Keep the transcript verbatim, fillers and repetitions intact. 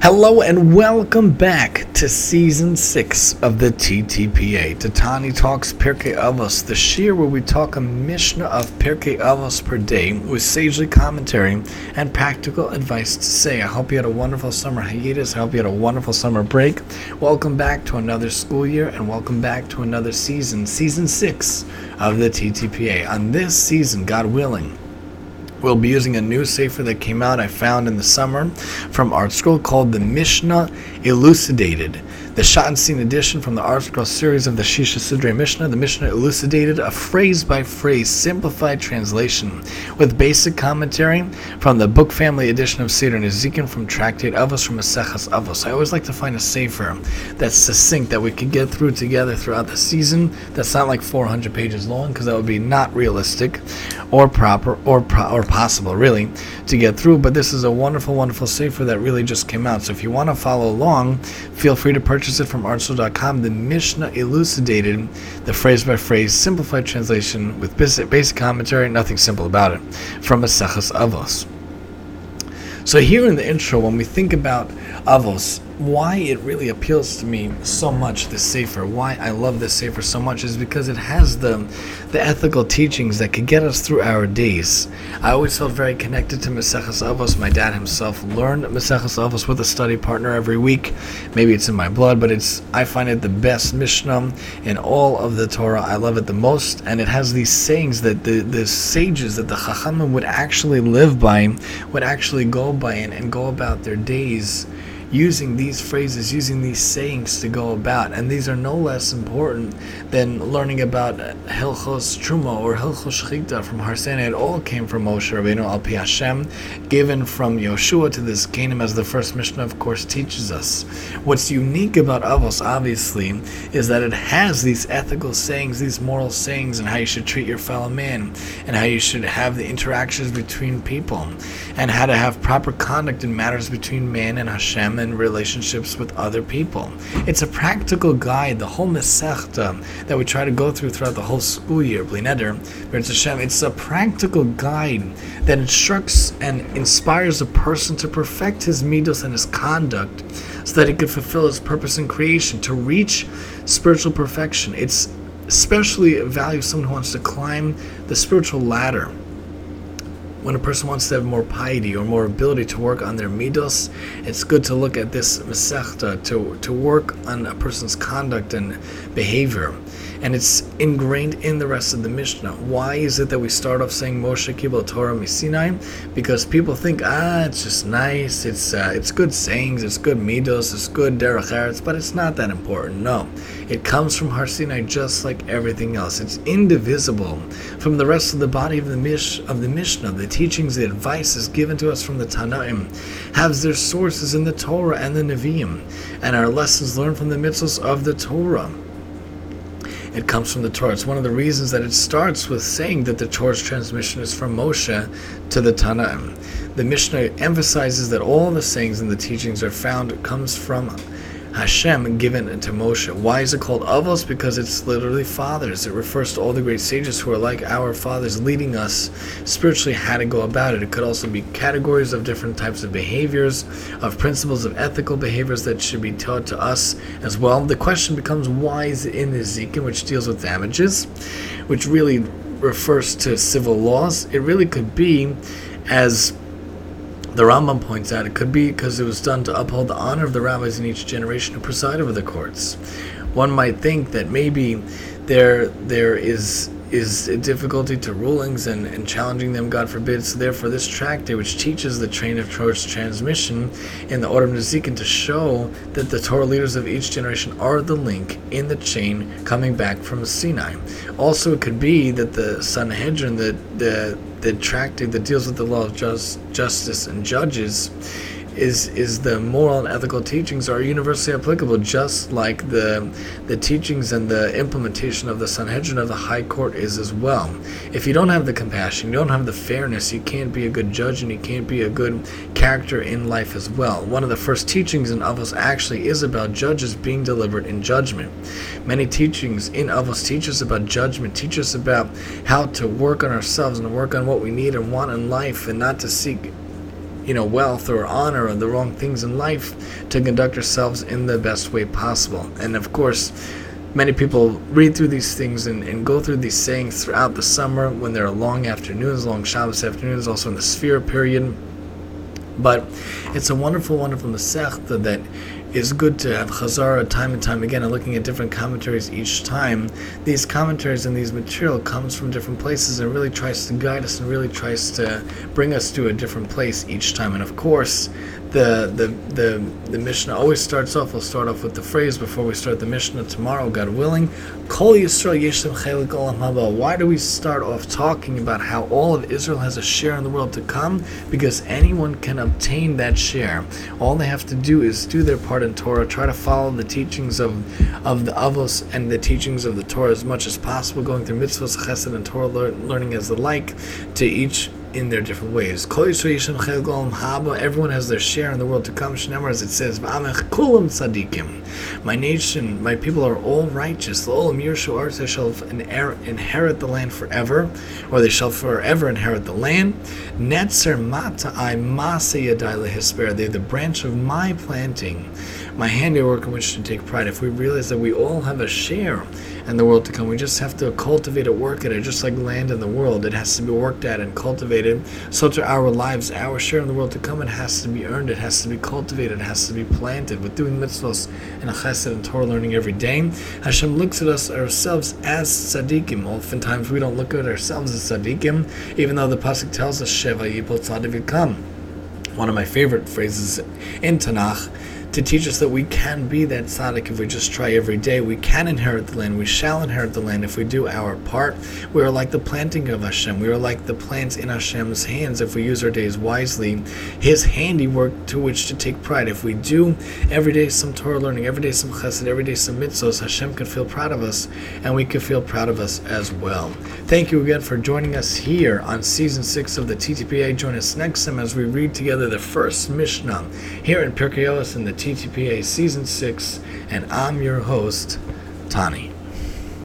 Hello and welcome back to Season six of the T T P A, Tatani Talks Pirkei Avos, the shir where we talk a Mishnah of Pirkei Avos per day with sagely commentary and practical advice to say. I hope you had a wonderful summer hiatus. I hope you had a wonderful summer break. Welcome back to another school year and welcome back to another season, Season six of the T T P A. On this season, God willing, we'll be using a new sefer that came out I found in the summer from ArtScroll called the Mishnah Elucidated. The Shattenstein edition from the ArtScroll series of the Shisha Sidrei Mishnah, the Mishnah Elucidated, a phrase-by-phrase simplified translation with basic commentary from the book family edition of Seder Nezikin from Tractate Avos from Maseches Avos. I always like to find a sefer that's succinct that we could get through together throughout the season. That's not like four hundred pages long because that would be not realistic or proper or pro- or possible really to get through. But this is a wonderful, wonderful sefer that really just came out. So if you want to follow along, feel free to purchase it from artscroll dot com. The Mishnah Elucidated, the phrase-by-phrase simplified translation with basic, basic commentary, nothing simple about it, from Maseches Avos. So here in the intro, when we think about Avos, why it really appeals to me so much, this sefer, why I love this sefer so much, is because it has the the ethical teachings that could get us through our days. I always felt very connected to Maseches Avos. My dad himself learned Maseches Avos with a study partner every week. Maybe it's in my blood, but it's I find it the best Mishnah in all of the Torah. I love it the most, and it has these sayings that the, the sages, that the Chachamim would actually live by, would actually go by and, and go about their days using these phrases, using these sayings to go about. And these are no less important than learning about Hilchos Truma or Hilchos Shechita from Har Sinai. It all came from Moshe Rabbeinu al Pi Hashem, given from Yoshua to this Zkenim, as the first Mishnah, of course, teaches us. What's unique about Avos, obviously, is that it has these ethical sayings, these moral sayings, and how you should treat your fellow man, and how you should have the interactions between people, and how to have proper conduct in matters between man and Hashem, and relationships with other people. It's a practical guide, the whole Masechta that we try to go through throughout the whole school year, Bli Neder, B'Eretz Hashem. It's a practical guide that instructs and inspires a person to perfect his midos and his conduct so that he could fulfill his purpose in creation, to reach spiritual perfection. It's especially valuable someone who wants to climb the spiritual ladder. When a person wants to have more piety or more ability to work on their midos, it's good to look at this Masechta, to, to work on a person's conduct and behavior. And it's ingrained in the rest of the Mishnah. Why is it that we start off saying Moshe Kibel Torah Misinai? Because people think, ah, it's just nice, it's uh, it's good sayings, it's good midos, it's good derech eretz, but it's not that important. No, it comes from Har Sinai just like everything else. It's indivisible from the rest of the body of the Mish of the Mishnah. The teachings, the advice is given to us from the Tanaim, has their sources in the Torah and the Nevi'im, and our lessons learned from the mitzvos of the Torah. It comes from the Torah. It's one of the reasons that it starts with saying that the Torah's transmission is from Moshe to the Tanaim. The Mishnah emphasizes that all the sayings and the teachings are found, it comes from Hashem, given to Moshe. Why is it called Avos? Because it's literally fathers. It refers to all the great sages who are like our fathers, leading us spiritually how to go about it. It could also be categories of different types of behaviors, of principles of ethical behaviors that should be taught to us as well. The question becomes, why is it in the Zikin, which deals with damages, which really refers to civil laws? It really could be, as the Rambam points out, it could be because it was done to uphold the honor of the rabbis in each generation who preside over the courts. One might think that maybe there there is is a difficulty to rulings and, and challenging them, God forbid. So therefore this tractate, which teaches the train of Torah's transmission in the order of Nezikin, to show that the Torah leaders of each generation are the link in the chain coming back from Sinai. Also, it could be that the Sanhedrin, the the the tractate that deals with the law of just, justice and judges, is is the moral and ethical teachings are universally applicable, just like the the teachings and the implementation of the Sanhedrin of the High Court is as well. If you don't have the compassion, you don't have the fairness, you can't be a good judge and you can't be a good character in life as well. One of the first teachings in Avos actually is about judges being delivered in judgment. Many teachings in Avos teach us about judgment, teach us about how to work on ourselves and work on what we need and want in life, and not to seek you know, wealth or honor or the wrong things in life, to conduct ourselves in the best way possible. And of course, many people read through these things and, and go through these sayings throughout the summer when there are long afternoons, long Shabbos afternoons, also in the Sphere period. But it's a wonderful, wonderful Masechta that is good to have Chazara time and time again, and looking at different commentaries each time. These commentaries and these material comes from different places and really tries to guide us and really tries to bring us to a different place each time. And of course, the the the, the Mishnah always starts off, we'll start off with the phrase before we start the Mishnah tomorrow, God willing, Kol Yisrael Yesh Lem Chelik Olam Haba. Why do we start off talking about how all of Israel has a share in the world to come? Because anyone can obtain that share. All they have to do is do their part in Torah, try to follow the teachings of of the Avos and the teachings of the Torah as much as possible, going through mitzvahs, chesed, and Torah learning as the like, to each in their different ways. Everyone has their share in the world to come. Shneimar, as it says, my nation, my people are all righteous. They shall inherit the land forever, or they shall forever inherit the land. They're the branch of my planting, my handiwork in which to take pride. If we realize that we all have a share in the world to come, we just have to cultivate it, work at it, just like land in the world. It has to be worked at and cultivated. So to our lives, our share in the world to come, it has to be earned, it has to be cultivated, it has to be planted with doing mitzvahs and chesed and Torah learning every day. Hashem looks at us ourselves as tzaddikim. Oftentimes we don't look at ourselves as tzaddikim, even though the pasuk tells us Sheva Yipol Tzaddik V'Kam. One of my favorite phrases in Tanakh, to teach us that we can be that tzaddik if we just try every day. We can inherit the land. We shall inherit the land if we do our part. We are like the planting of Hashem. We are like the plants in Hashem's hands if we use our days wisely. His handiwork to which to take pride. If we do every day some Torah learning, every day some chesed, every day some mitzvahs, Hashem can feel proud of us, and we can feel proud of us as well. Thank you again for joining us here on Season six of the T T P A. Join us next time as we read together the first Mishnah here in Pirkei Avos in the T T P A Season six, and I'm your host, Tani.